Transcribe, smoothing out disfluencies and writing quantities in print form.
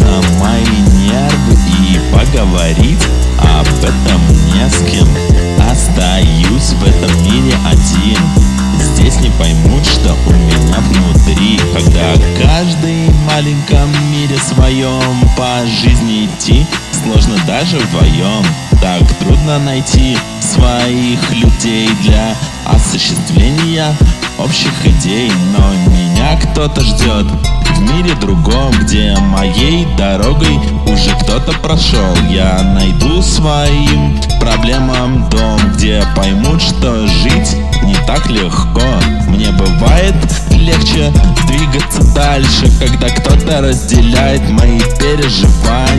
на мои нервы и поговорить об этом не с кем. Остаюсь в этом мире один. Здесь не поймут, что у меня внутри. Когда каждый в маленьком мире своем по жизни идти сложно даже вдвоем. Так трудно найти своих людей для осуществления общих идей. Но меня кто-то ждет в мире другом, где моей дорогой уже кто-то прошел. Я найду своим проблемам дом, где поймут, что жить не так легко. Мне бывает легче двигаться дальше, когда кто-то разделяет мои переживания.